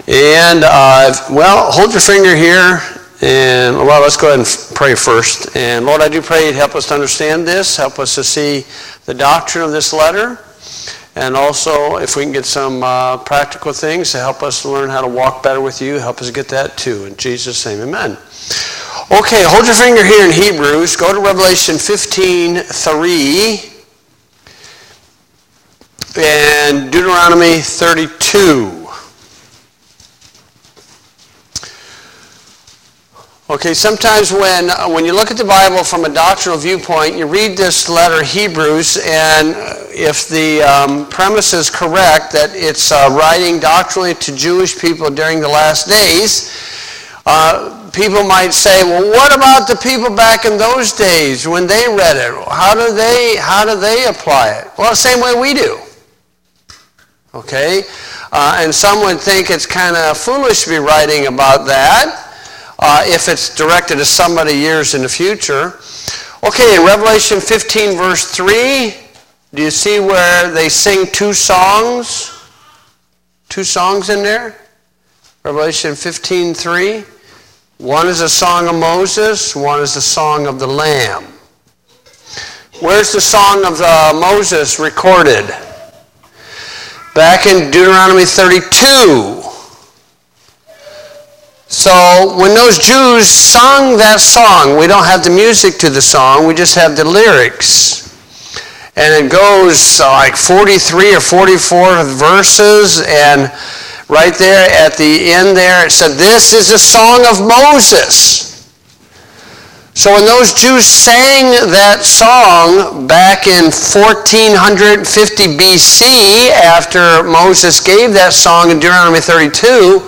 And, well, hold your finger here. And, well, let's go ahead and pray first. And, Lord, I do pray you'd help us to understand this, help us to see the doctrine of this letter, and also if we can get some practical things to help us learn how to walk better with you, help us get that too. In Jesus' name, amen. Okay, hold your finger here in Hebrews. Go to Revelation 15:3 and Deuteronomy 32. Okay, sometimes when you look at the Bible from a doctrinal viewpoint, you read this letter, Hebrews, and if the premise is correct, that it's writing doctrinally to Jewish people during the last days, people might say, well, what about the people back in those days when they read it? How do they apply it? Well, the same way we do. Okay? And some would think it's kind of foolish to be writing about that. If it's directed to somebody years in the future. Okay, in Revelation 15 verse 3, do you see where they sing two songs? Two songs in there? Revelation 15:3. One is a song of Moses, one is the song of the Lamb. Where's the song of Moses recorded? Back in Deuteronomy 32. So when those Jews sung that song, we don't have the music to the song, we just have the lyrics. And it goes like 43 or 44 verses, and right there at the end there it said, this is the song of Moses. So when those Jews sang that song back in 1450 BC, after Moses gave that song in Deuteronomy 32,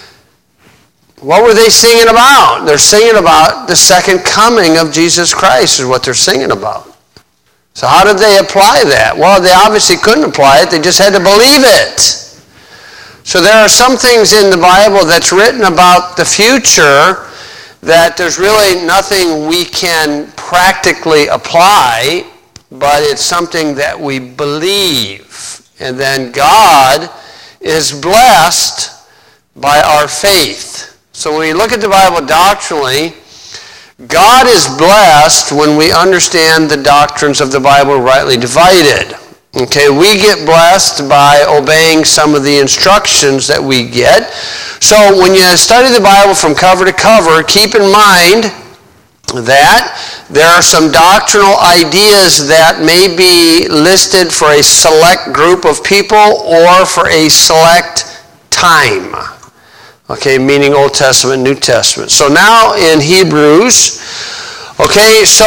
what were they singing about? They're singing about the second coming of Jesus Christ is what they're singing about. So how did they apply that? Well, they obviously couldn't apply it. They just had to believe it. So there are some things in the Bible that's written about the future that there's really nothing we can practically apply, but it's something that we believe. And then God is blessed by our faith. So when we look at the Bible doctrinally, God is blessed when we understand the doctrines of the Bible rightly divided. Okay, we get blessed by obeying some of the instructions that we get. So when you study the Bible from cover to cover, keep in mind that there are some doctrinal ideas that may be listed for a select group of people or for a select time. Okay, meaning Old Testament, New Testament. So now in Hebrews, okay, so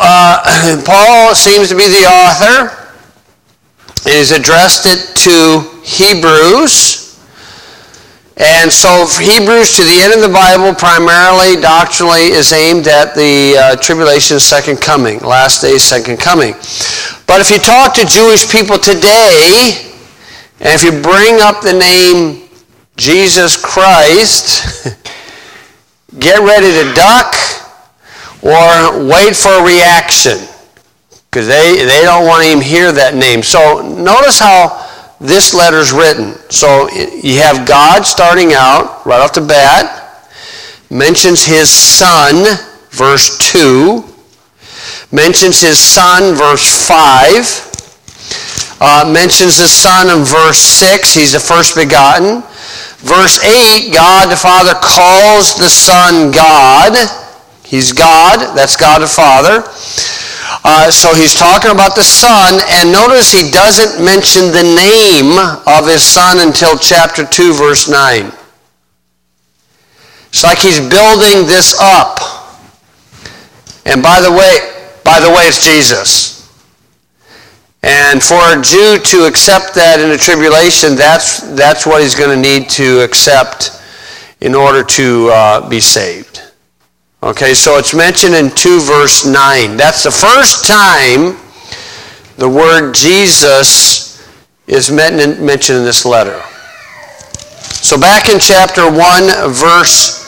Paul seems to be the author. He's addressed it to Hebrews. And so Hebrews to the end of the Bible primarily, doctrinally, is aimed at the tribulation, second coming, last days, second coming. But if you talk to Jewish people today, and if you bring up the name Jesus Christ, get ready to duck or wait for a reaction, because they don't want to even hear that name. So notice how this letter is written. So you have God starting out right off the bat, mentions his son, verse 2, mentions his son, verse 5, mentions the son in verse 6, he's the first begotten. Verse 8, God the Father calls the Son God. He's God. That's God the Father. So he's talking about the Son, and notice he doesn't mention the name of his Son until chapter 2, verse 9. It's like he's building this up. And by the way, it's Jesus. And for a Jew to accept that in the tribulation, that's what he's going to need to accept in order to be saved. Okay, so it's mentioned in 2 verse 9. That's the first time the word Jesus is mentioned in this letter. So back in chapter 1, verse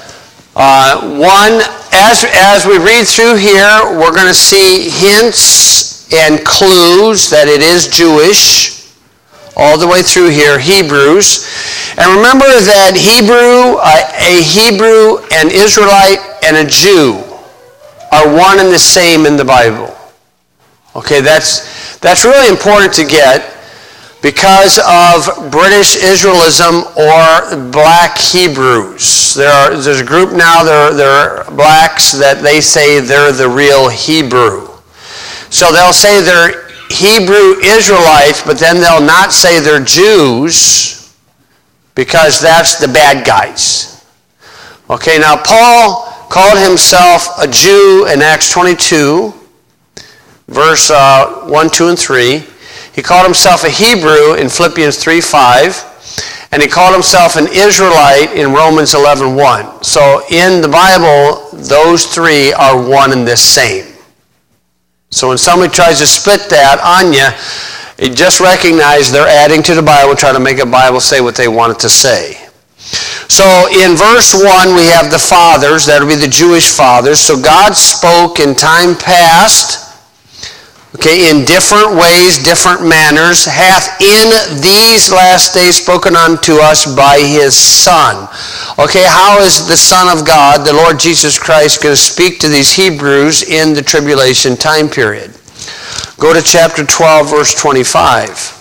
1, as we read through here, we're going to see hints and clues that it is Jewish. all the way through here, Hebrews. And remember that a Hebrew, an Israelite, and a Jew are one and the same in the Bible. Okay, that's really important to get because of British Israelism or black Hebrews. There's a group now, they're blacks that they say they're the real Hebrew. So they'll say they're Hebrew Israelites, but then they'll not say they're Jews because that's the bad guys. Okay, now Paul called himself a Jew in Acts 22, verse 1, 2, and 3. He called himself a Hebrew in Philippians 3:5, and he called himself an Israelite in Romans 11:1. So in the Bible, those three are one and the same. So when somebody tries to split that on you just recognize they're adding to the Bible, trying to make a Bible say what they want it to say. So in verse 1, we have the fathers. That would be the Jewish fathers. So God spoke in time past, okay, in different ways, different manners, hath in these last days spoken unto us by his Son. Okay, how is the Son of God, the Lord Jesus Christ, going to speak to these Hebrews in the tribulation time period? Go to chapter 12, verse 25.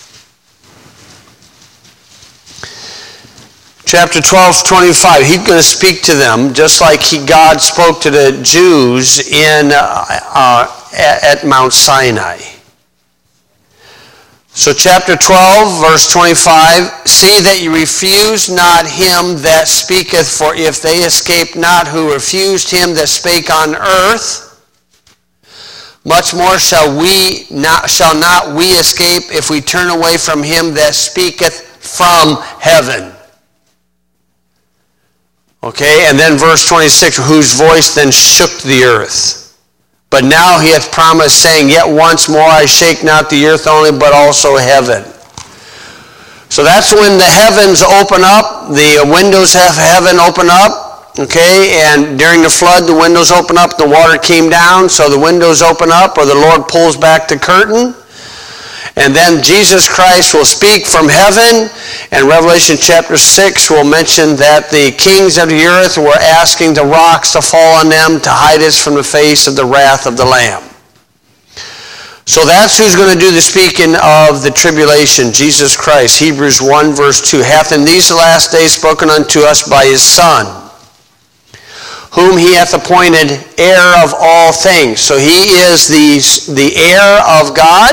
Chapter 12, 25. He's going to speak to them just like God spoke to the Jews at Mount Sinai. So chapter 12, verse 25, see that you refuse not him that speaketh, for if they escape not who refused him that spake on earth, much more shall not we escape if we turn away from him that speaketh from heaven. Okay, and then verse 26, whose voice then shook the earth. But now he hath promised, saying, yet once more I shake not the earth only, but also heaven. So that's when the heavens open up, the windows of heaven open up, okay, and during the flood the windows open up, the water came down, so the windows open up, or the Lord pulls back the curtain. And then Jesus Christ will speak from heaven, and Revelation chapter 6 will mention that the kings of the earth were asking the rocks to fall on them to hide us from the face of the wrath of the Lamb. So that's who's going to do the speaking of the tribulation, Jesus Christ. Hebrews 1 verse 2, hath in these last days spoken unto us by his Son, whom he hath appointed heir of all things. So he is the heir of God.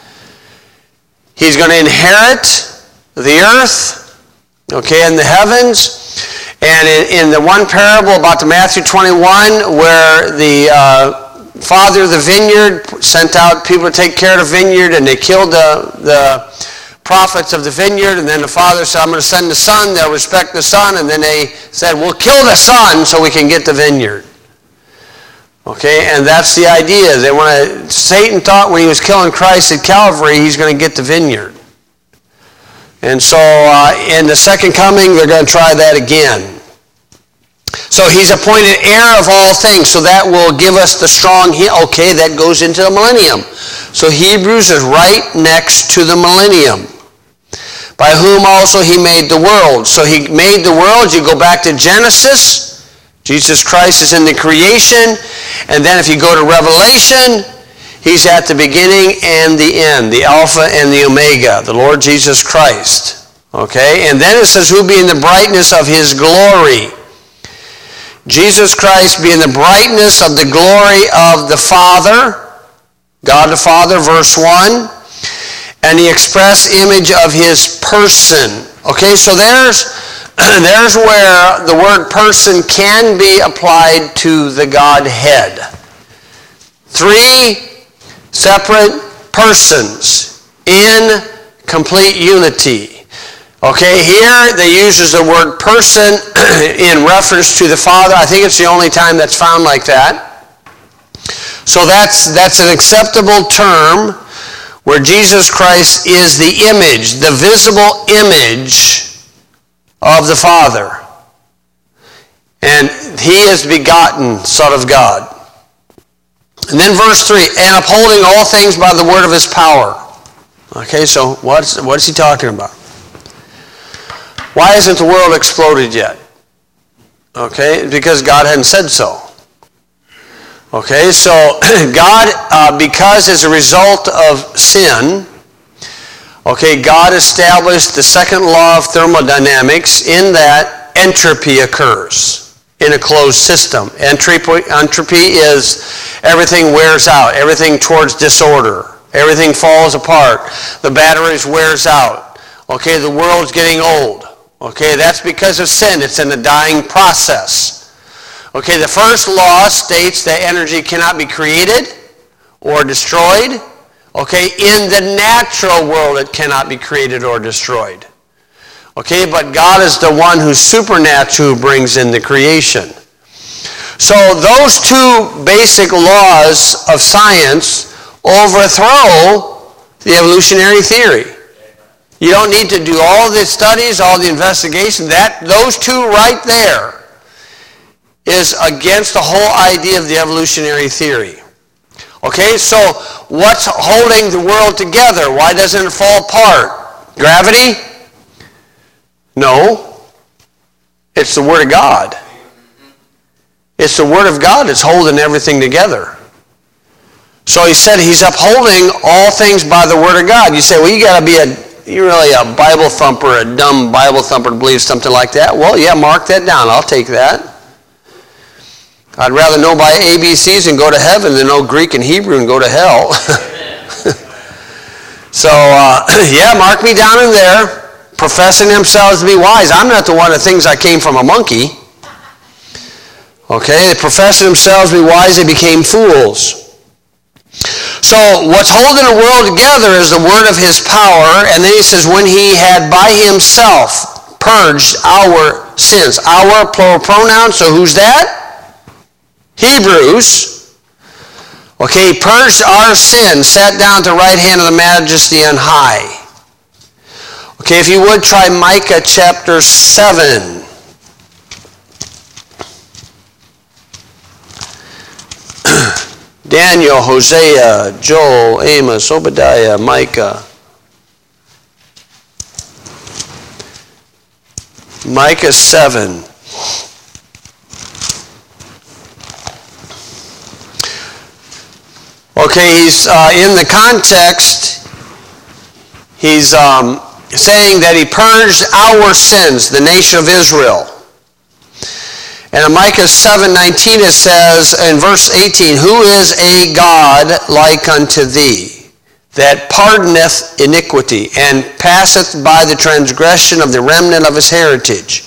He's going to inherit the earth, okay, and the heavens. And in the one parable about the Matthew 21, where the father of the vineyard sent out people to take care of the vineyard, and they killed the prophets of the vineyard, and then the father said, I'm going to send the son, they'll respect the son, and then they said, we'll kill the son so we can get the vineyard. Okay, and that's the idea. Satan thought when he was killing Christ at Calvary, he's going to get the vineyard. And so in the second coming, they're going to try that again. So he's appointed heir of all things, so that will give us the strong, okay, that goes into the millennium. So Hebrews is right next to the millennium. By whom also he made the world. So he made the world, you go back to Genesis, Jesus Christ is in the creation, and then if you go to Revelation, he's at the beginning and the end, the Alpha and the Omega, the Lord Jesus Christ. Okay, and then it says, who being the brightness of his glory. Jesus Christ being the brightness of the glory of the Father, God the Father, verse 1, and the express image of his person. Okay, so there's where the word person can be applied to the Godhead. Three separate persons in complete unity. Okay, here they uses the word person in reference to the Father. I think it's the only time that's found like that. So that's an acceptable term where Jesus Christ is the image, the visible image of the Father. And he is begotten Son of God. And then verse 3, and upholding all things by the word of his power. Okay, so what is he talking about? Why hasn't the world exploded yet? Okay, because God hadn't said so. Okay, so God, because as a result of sin, okay, God established the second law of thermodynamics in that entropy occurs in a closed system. Entropy is everything wears out, everything towards disorder, everything falls apart, the batteries wears out. Okay, the world's getting old. Okay, that's because of sin. It's in the dying process. Okay, the first law states that energy cannot be created or destroyed. Okay, in the natural world it cannot be created or destroyed. Okay, but God is the one who's supernatural who brings in the creation. So those two basic laws of science overthrow the evolutionary theory. You don't need to do all the studies, all the investigation. Those two right there is against the whole idea of the evolutionary theory. Okay, so what's holding the world together? Why doesn't it fall apart? Gravity? No. It's the Word of God. It's the Word of God that's holding everything together. So he said he's upholding all things by the Word of God. You say, well, you're really a Bible thumper, a dumb Bible thumper to believe something like that. Well, yeah, mark that down. I'll take that. I'd rather know by ABCs and go to heaven than know Greek and Hebrew and go to hell. So, yeah, mark me down in there. Professing themselves to be wise. I'm not the one that thinks I came from a monkey. Okay, they professed themselves to be wise, they became fools. So what's holding the world together is the word of his power, and then he says, when he had by himself purged our sins. Our, plural pronoun, so who's that? Hebrews. Okay, he purged our sins, sat down at the right hand of the majesty on high. Okay, if you would, try Micah chapter 7. Daniel, Hosea, Joel, Amos, Obadiah, Micah. Micah 7. Okay, he's in the context, he's saying that he purged our sins, the nation of Israel. And in Micah 7:19 it says, in verse 18, who is a God like unto thee, that pardoneth iniquity, and passeth by the transgression of the remnant of his heritage?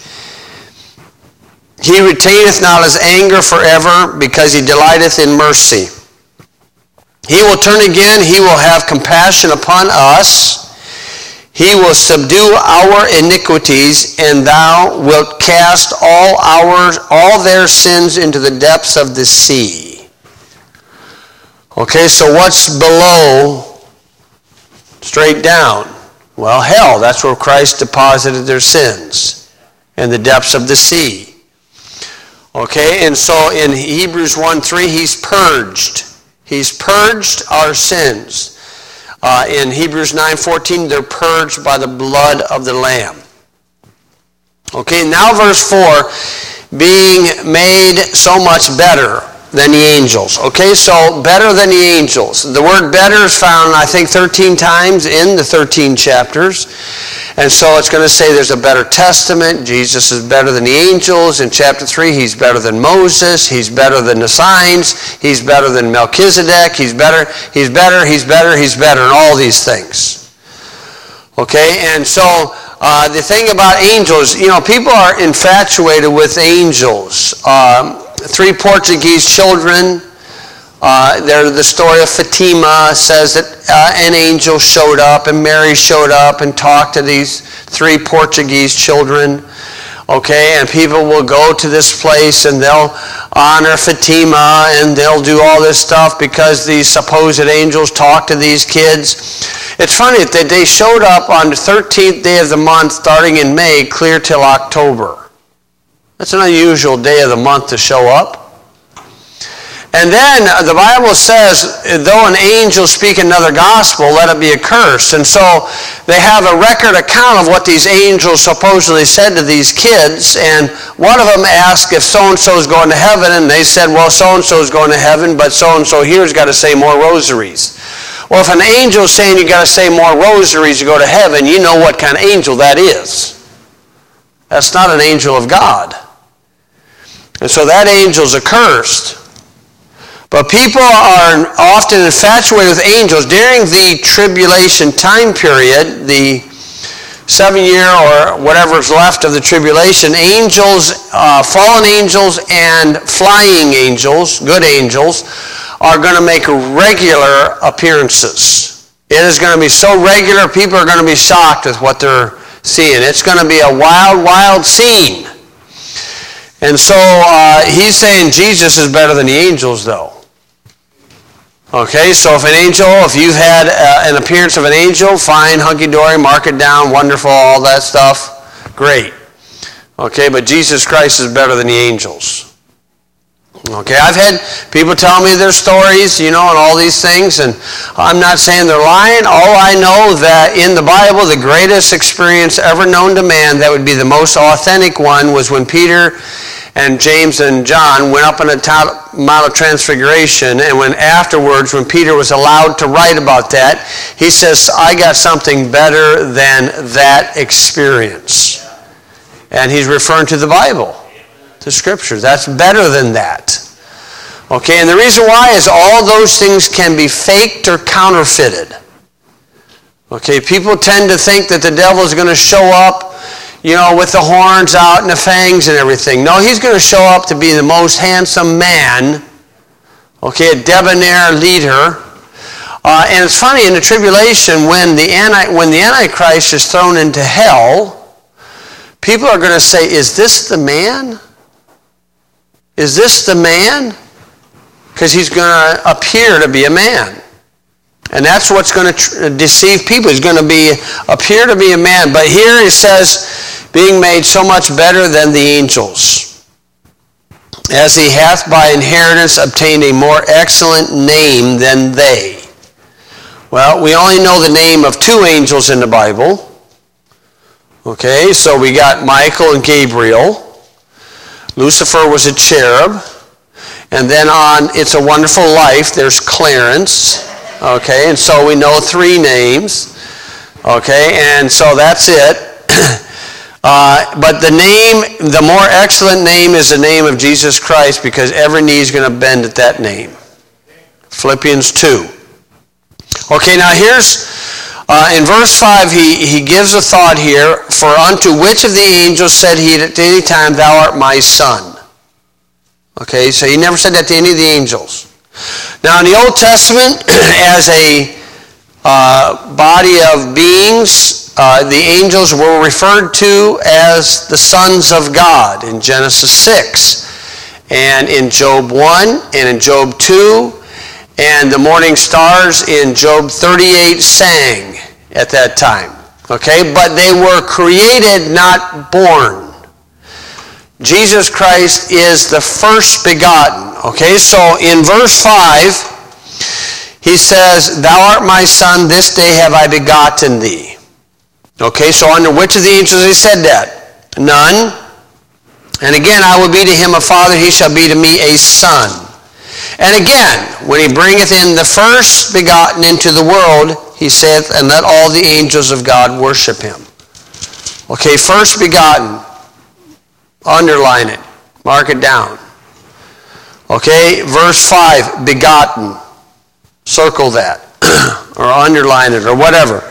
He retaineth not his anger forever, because he delighteth in mercy. He will turn again, he will have compassion upon us. He will subdue our iniquities, and thou wilt cast all their sins into the depths of the sea. Okay, so what's below, straight down? Well, hell, that's where Christ deposited their sins, in the depths of the sea. Okay, and so in Hebrews 1:3, he's purged. He's purged our sins. In Hebrews 9:14, they're purged by the blood of the Lamb. Okay, now verse 4, being made so much better than the angels. Okay, so better than the angels. The word better is found, I think, 13 times in the 13 chapters. And so it's going to say there's a better testament. Jesus is better than the angels. In chapter 3, he's better than Moses. He's better than the signs. He's better than Melchizedek. He's better, and all these things. Okay, and so the thing about angels, people are infatuated with angels. 3 Portuguese children, the story of Fatima says that an angel showed up, and Mary showed up and talked to these 3 Portuguese children. Okay, and people will go to this place and they'll honor Fatima and they'll do all this stuff because these supposed angels talk to these kids. It's funny that they showed up on the 13th day of the month starting in May clear till October. That's an unusual day of the month to show up. And then the Bible says, though an angel speak another gospel, let it be accursed. And so they have a record account of what these angels supposedly said to these kids. And one of them asked if so-and-so is going to heaven. And they said, well, so-and-so is going to heaven, but so-and-so here's got to say more rosaries. Well, if an angel is saying you got to say more rosaries to go to heaven, you know what kind of angel that is. That's not an angel of God. And so that angel's accursed. But people are often infatuated with angels. During the tribulation time period, the 7-year or whatever's left of the tribulation, angels, fallen angels and flying angels, good angels, are going to make regular appearances. It is going to be so regular, people are going to be shocked with what they're seeing. It's going to be a wild, wild scene. And so he's saying Jesus is better than the angels, though. Okay, so if you've had an appearance of an angel, fine, hunky-dory, mark it down, wonderful, all that stuff, great. Okay, but Jesus Christ is better than the angels. Okay, I've had people tell me their stories, and all these things, and I'm not saying they're lying. All I know that in the Bible, the greatest experience ever known to man, that would be the most authentic one, was when Peter and James and John went up on the Mount of Transfiguration, and when Peter was allowed to write about that, he says, I got something better than that experience. And he's referring to the Bible, the Scriptures. That's better than that. Okay, and the reason why is all those things can be faked or counterfeited. Okay, people tend to think that the devil is going to show up with the horns out and the fangs and everything. No, he's going to show up to be the most handsome man, okay, a debonair leader. And it's funny, in the tribulation, when the Antichrist is thrown into hell, people are going to say, is this the man? Is this the man? Because he's going to appear to be a man. And that's what's going to deceive people. He's going to appear to be a man. But here it says, being made so much better than the angels, as he hath by inheritance obtained a more excellent name than they. Well, we only know the name of 2 angels in the Bible. Okay, so we got Michael and Gabriel. Lucifer was a cherub. And then on It's a Wonderful Life, there's Clarence. Okay, and so we know 3 names. Okay, and so that's it. But the more excellent name is the name of Jesus Christ, because every knee is going to bend at that name. Philippians 2. Okay, now here's, in verse 5, he gives a thought here. For unto which of the angels said he at any time, thou art my son? Okay, so he never said that to any of the angels. Now in the Old Testament, as a body of beings, the angels were referred to as the sons of God in Genesis 6, and in Job 1, and in Job 2, and the morning stars in Job 38 sang at that time. Okay, but they were created, not born. Jesus Christ is the first begotten. Okay, so in verse 5, he says, thou art my son, this day have I begotten thee. Okay, so under which of the angels he said that? None. And again, I will be to him a father, he shall be to me a son. And again, when he bringeth in the first begotten into the world, he saith, and let all the angels of God worship him. Okay, first begotten. Underline it. Mark it down. Okay, verse 5, begotten. Circle that. Or underline it, or whatever.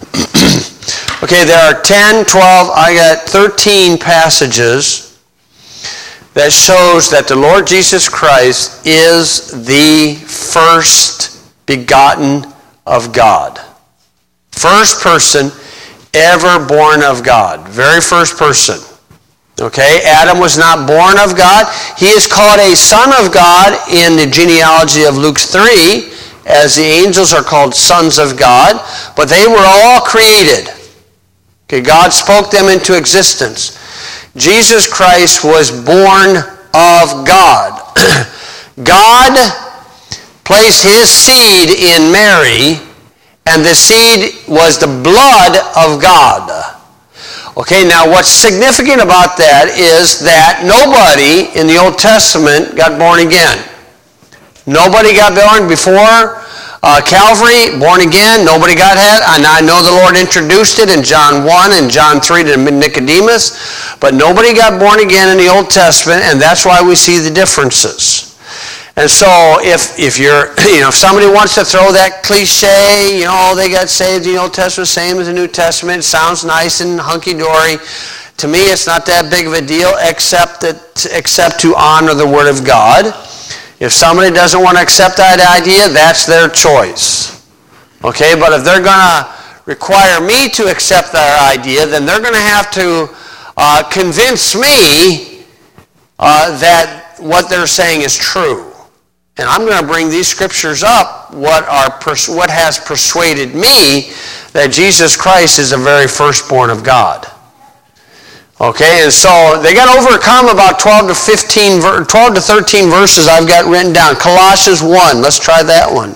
Okay, there are 10, 12, I got 13 passages that shows that the Lord Jesus Christ is the first begotten of God. First person ever born of God. Very first person. Okay, Adam was not born of God. He is called a son of God in the genealogy of Luke 3, as the angels are called sons of God, but they were all created. Okay, God spoke them into existence. Jesus Christ was born of God. God placed his seed in Mary, and the seed was the blood of God. Okay, now what's significant about that is that nobody in the Old Testament got born again. Nobody got born before Calvary, born again. Nobody got it. And I know the Lord introduced it in John 1 and John 3 to Nicodemus, but nobody got born again in the Old Testament, and that's why we see the differences. And so if you're, if somebody wants to throw that cliche, they got saved in the Old Testament, same as the New Testament, it sounds nice and hunky-dory. To me, it's not that big of a deal except to honor the Word of God. If somebody doesn't want to accept that idea, that's their choice. Okay, but if they're going to require me to accept their idea, then they're going to have to convince me that what they're saying is true. And I'm going to bring these scriptures up, what has persuaded me that Jesus Christ is the very firstborn of God. Okay, and so they got to overcome about 12 to 13 verses I've got written down. Colossians 1, let's try that one.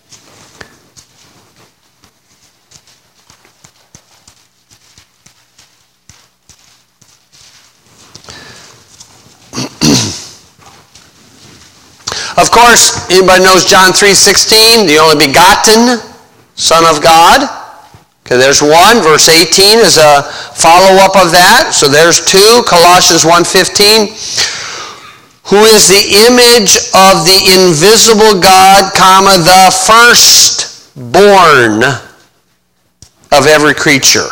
Of course, anybody knows John 3:16, the only begotten Son of God. Okay, there's one. Verse 18 is a follow-up of that. So there's two. Colossians 1:15. Who is the image of the invisible God, the firstborn of every creature.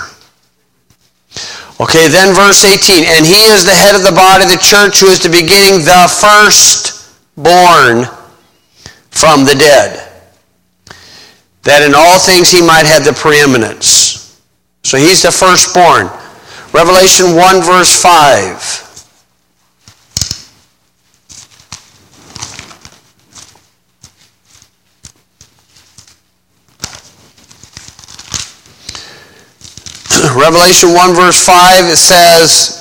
Okay, then verse 18. And he is the head of the body of the church, who is the beginning, the firstborn from the dead, that in all things he might have the preeminence. So he's the firstborn. Revelation 1 verse 5. Revelation 1 verse 5, it says,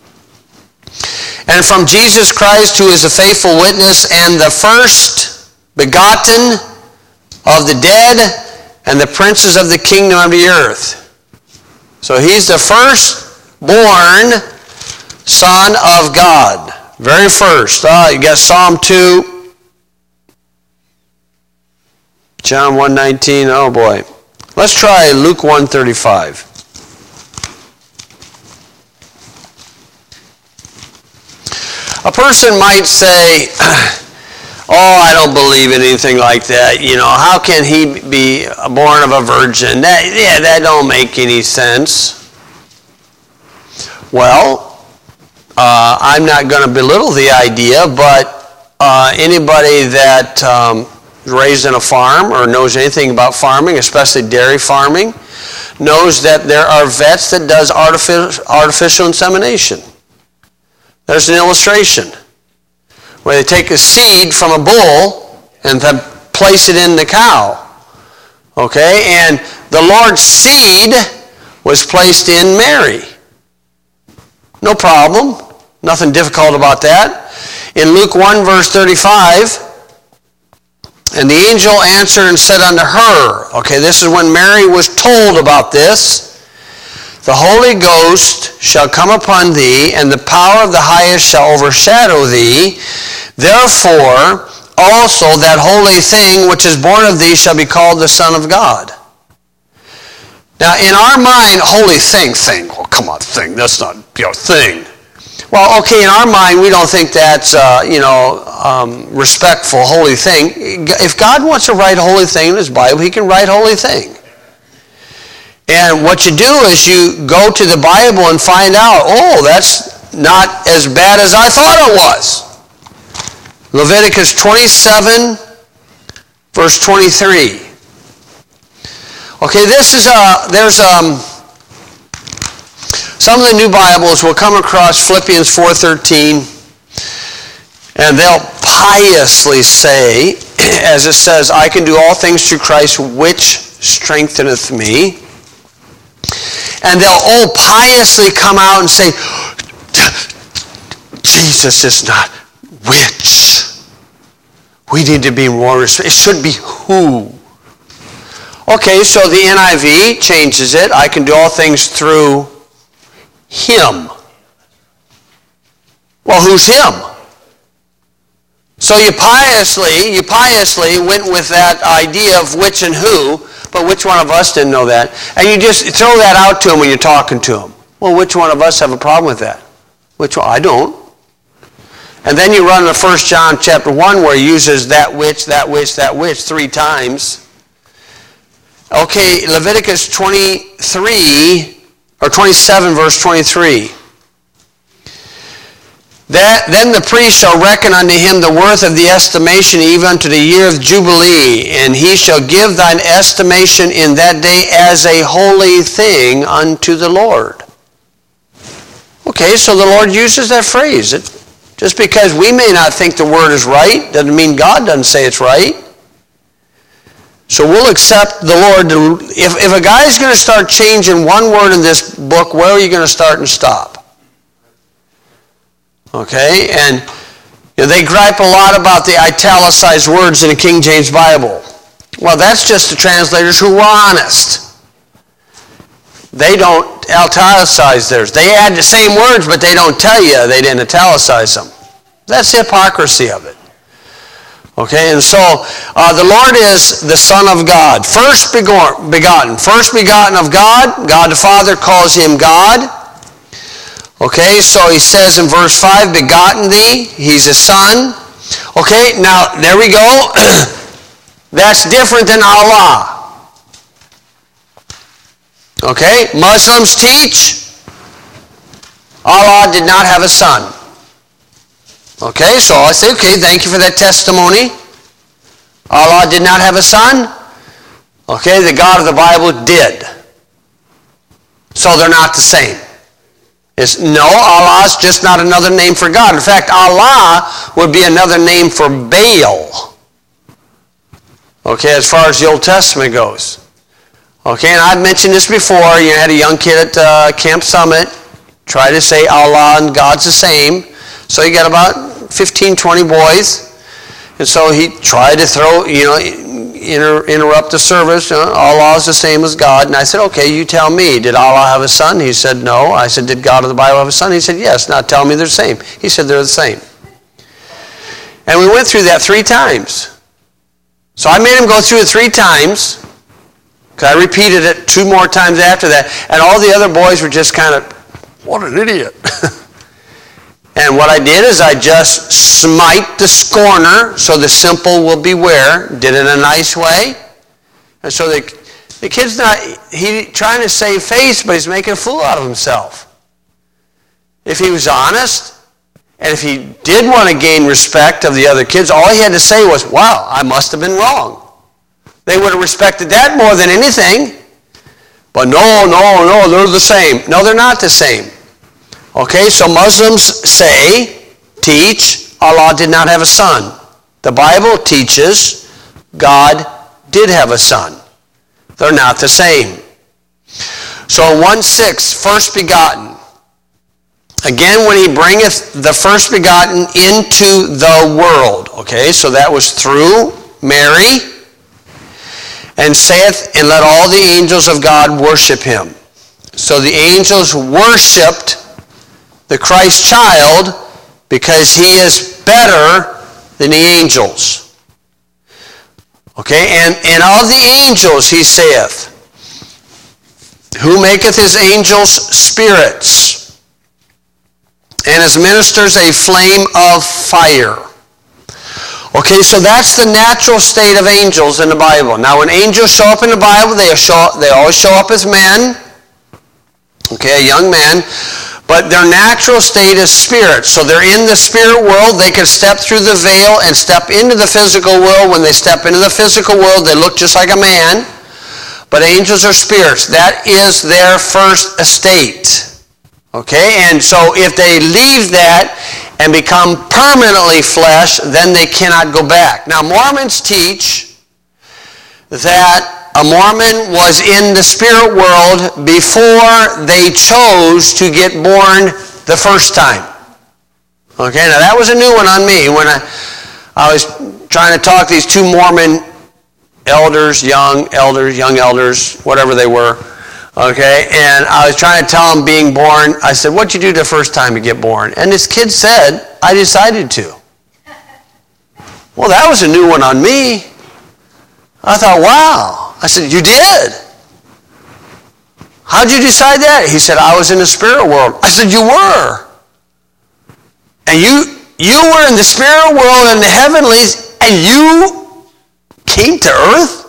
and from Jesus Christ, who is a faithful witness and the first begotten of the dead and the princes of the kingdom of the earth. So he's the firstborn Son of God. Very first. You got Psalm 2. John 1:19. Oh boy. Let's try Luke 1:35. A person might say, oh, I don't believe in anything like that. How can he be born of a virgin? That don't make any sense. Well, I'm not going to belittle the idea, but anybody that is raised in a farm or knows anything about farming, especially dairy farming, knows that there are vets that does artificial insemination. There's an illustration where they take a seed from a bull and then place it in the cow. Okay? And the Lord's seed was placed in Mary. No problem. Nothing difficult about that. In Luke 1 verse 35, and the angel answered and said unto her, okay, this is when Mary was told about this, the Holy Ghost shall come upon thee, and the power of the highest shall overshadow thee. Therefore, also that holy thing which is born of thee shall be called the Son of God. Now, in our mind, holy thing. Well, come on, thing. That's not thing. Well, okay, in our mind, we don't think that's respectful, holy thing. If God wants to write holy thing in His Bible, He can write holy thing. And what you do is you go to the Bible and find out, oh, that's not as bad as I thought it was. Leviticus 27, verse 23. Okay, some of the new Bibles will come across Philippians 4:13, and they'll piously say, as it says, I can do all things through Christ which strengtheneth me. And they'll all piously come out and say, Jesus is not which. We need to be more respectful. It should be who. Okay, so the NIV changes it. I can do all things through him. Well, who's him? So you piously went with that idea of which and who, but which one of us didn't know that? And you just throw that out to him when you're talking to him. Well, which one of us have a problem with that? Which one? I don't. And then you run to 1 John chapter 1 where he uses that which, 3 times. Okay, Leviticus 23, or 27 verse 23. Then the priest shall reckon unto him the worth of the estimation even unto the year of Jubilee, and he shall give thine estimation in that day as a holy thing unto the Lord. Okay, so the Lord uses that phrase. Just because we may not think the word is right, doesn't mean God doesn't say it's right. So we'll accept the Lord. If a guy is going to start changing one word in this book, where are you going to start and stop? Okay, and they gripe a lot about the italicized words in the King James Bible. Well, that's just the translators who were honest. They don't italicize theirs. They add the same words, but they don't tell you they didn't italicize them. That's the hypocrisy of it. Okay, and so the Lord is the Son of God, first begotten of God. God the Father calls him God. Okay, so he says in verse 5, begotten thee, he's a son. Okay, now there we go. That's different than Allah. Okay, Muslims teach Allah did not have a son. Okay, so I say, okay, thank you for that testimony. Allah did not have a son. Okay, the God of the Bible did. So they're not the same. No, Allah is just not another name for God. In fact, Allah would be another name for Baal. Okay, as far as the Old Testament goes. Okay, and I've mentioned this before. You had a young kid at Camp Summit try to say Allah and God's the same. So you got about 15, 20 boys. And so he tried to throw, interrupt the service. Allah is the same as God. And I said, okay, you tell me, did Allah have a son? He said, no. I said, did God of the Bible have a son? He said, yes. Now tell me they're the same. He said, they're the same. And we went through that 3 times. So I made him go through it 3 times. Because I repeated it 2 more times after that. And all the other boys were just kind of, what an idiot. And what I did is I just smite the scorner, so the simple will beware. Did it in a nice way. And so the kid's not, trying to save face, but he's making a fool out of himself. If he was honest, and if he did want to gain respect of the other kids, all he had to say was, wow, I must have been wrong. They would have respected that more than anything. But no, they're the same. No, they're not the same. Okay, so Muslims teach, Allah did not have a son. The Bible teaches God did have a son. They're not the same. So 1:6, first begotten. Again, when he bringeth the first begotten into the world. Okay, so that was through Mary. And saith, and let all the angels of God worship him. So the angels worshipped the Christ child because he is better than the angels. Okay, and of the angels he saith, who maketh his angels spirits, and his ministers a flame of fire. Okay, so that's the natural state of angels in the Bible. Now when angels show up in the Bible, they always show up as men. Okay, a young man. But their natural state is spirit. So they're in the spirit world. They can step through the veil and step into the physical world. When they step into the physical world, they look just like a man. But angels are spirits. That is their first estate. Okay? And so if they leave that and become permanently flesh, then they cannot go back. Now, Mormons teach that a Mormon was in the spirit world before they chose to get born the first time. Okay, now that was a new one on me when I was trying to talk these two Mormon elders, young elders, whatever they were. Okay, and I was trying to tell them being born. I said, what'd you do the first time you get born? And this kid said, I decided to. Well, that was a new one on me. I thought, wow. I said, you did? How'd you decide that? He said, I was in the spirit world. I said, you were? And you were in the spirit world and the heavenlies, and you came to earth?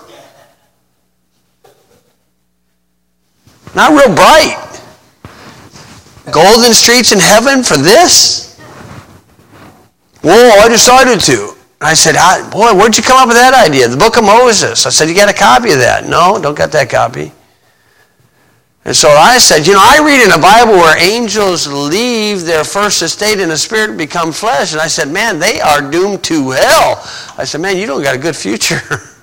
Not real bright. Golden streets in heaven for this? Whoa, I decided to. I said, boy, where'd you come up with that idea? The book of Moses. I said, you got a copy of that? No, don't got that copy. And so I said, I read in the Bible where angels leave their first estate in the spirit and become flesh. And I said, man, they are doomed to hell. I said, man, you don't got a good future.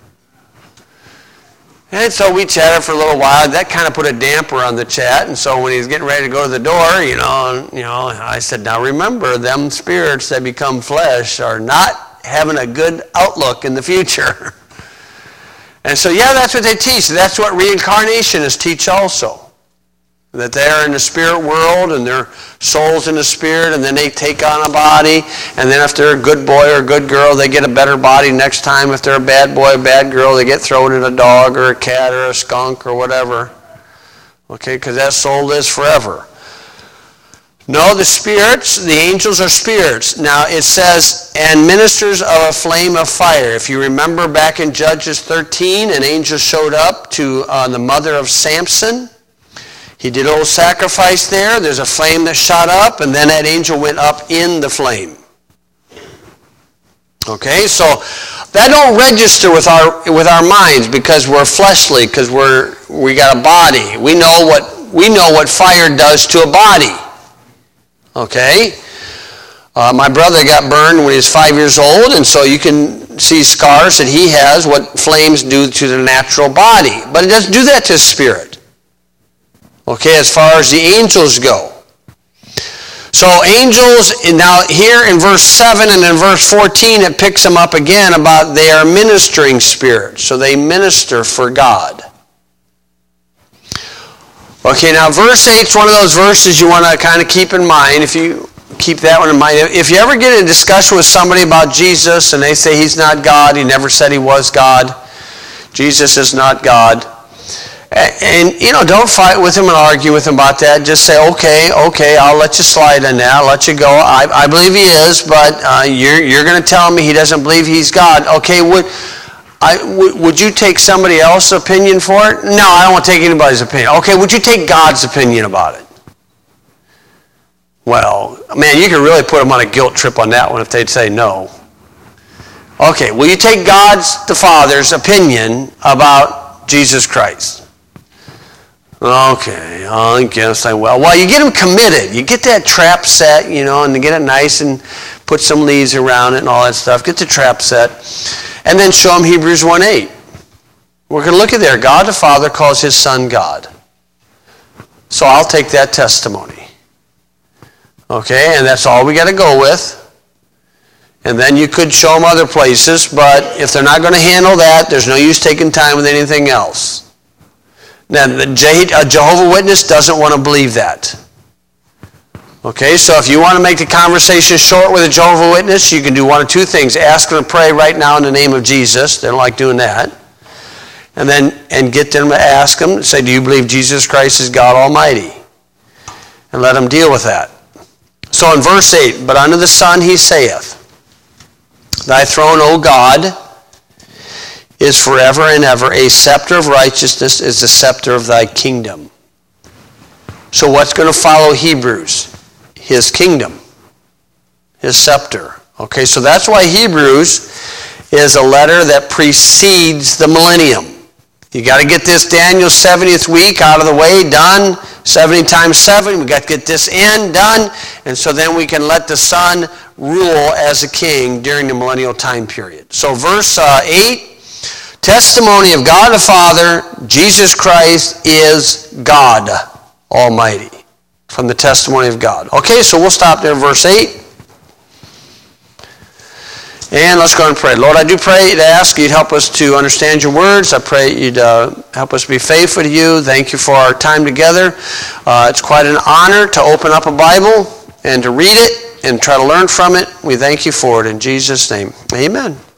And so we chatted for a little while. That kind of put a damper on the chat. And so when he was getting ready to go to the door, I said, now remember, them spirits that become flesh are not having a good outlook in the future. And so, yeah, that's what they teach. That's what reincarnationists teach also. That they're in the spirit world and their soul's in the spirit, and then they take on a body, and then if they're a good boy or a good girl, they get a better body next time. If they're a bad boy, a bad girl, they get thrown in a dog or a cat or a skunk or whatever. Okay, because that soul lives forever. No, the spirits, the angels are spirits. Now it says, and ministers of a flame of fire. If you remember back in Judges 13, an angel showed up to the mother of Samson. He did a little sacrifice there. There's a flame that shot up, and then that angel went up in the flame. Okay, so that don't register with our minds because we're fleshly, because we got a body. We know what fire does to a body. Okay, my brother got burned when he was 5 years old, and so you can see scars that he has. What flames do to the natural body, but it doesn't do that to the spirit. Okay, as far as the angels go. So angels, now here in verse 7 and in verse 14, it picks them up again about they are ministering spirits. So they minister for God. Okay, now verse 8 is one of those verses you want to kind of keep in mind. If you keep that one in mind. If you ever get in a discussion with somebody about Jesus and they say he's not God, he never said he was God, Jesus is not God, and don't fight with him and argue with him about that. Just say, okay, I'll let you slide on that. I'll let you go. I believe he is, but you're going to tell me he doesn't believe he's God. Okay, would you take somebody else's opinion for it? No, I don't want to take anybody's opinion. Okay, would you take God's opinion about it? Well, man, you could really put them on a guilt trip on that one if they'd say no. Okay, will you take God's, the Father's, opinion about Jesus Christ? Okay, I guess I will. Well, you get them committed. You get that trap set, and you get it nice and put some leaves around it and all that stuff. Get the trap set. And then show them Hebrews 1:8. We're going to look at there. God the Father calls his Son God. So I'll take that testimony. Okay, and that's all we got to go with. And then you could show them other places, but if they're not going to handle that, there's no use taking time with anything else. Now, a Jehovah's Witness doesn't want to believe that. Okay, so if you want to make the conversation short with a Jehovah's Witness, you can do one of two things. Ask them to pray right now in the name of Jesus. They don't like doing that. And get them to ask them, say, do you believe Jesus Christ is God Almighty? And let them deal with that. So in verse 8, but unto the Son he saith, thy throne, O God, is forever and ever. A scepter of righteousness is the scepter of thy kingdom. So what's going to follow Hebrews? His kingdom. His scepter. Okay, so that's why Hebrews is a letter that precedes the millennium. You got to get this Daniel 70th week out of the way, done. 70 times 7, we got to get this in, done. And so then we can let the Son rule as a king during the millennial time period. So verse 8, testimony of God the Father, Jesus Christ is God Almighty. From the testimony of God. Okay, so we'll stop there, verse 8. And let's go and pray. Lord, I do pray to ask you'd help us to understand your words. I pray you'd help us be faithful to you. Thank you for our time together. It's quite an honor to open up a Bible and to read it and try to learn from it. We thank you for it in Jesus' name. Amen.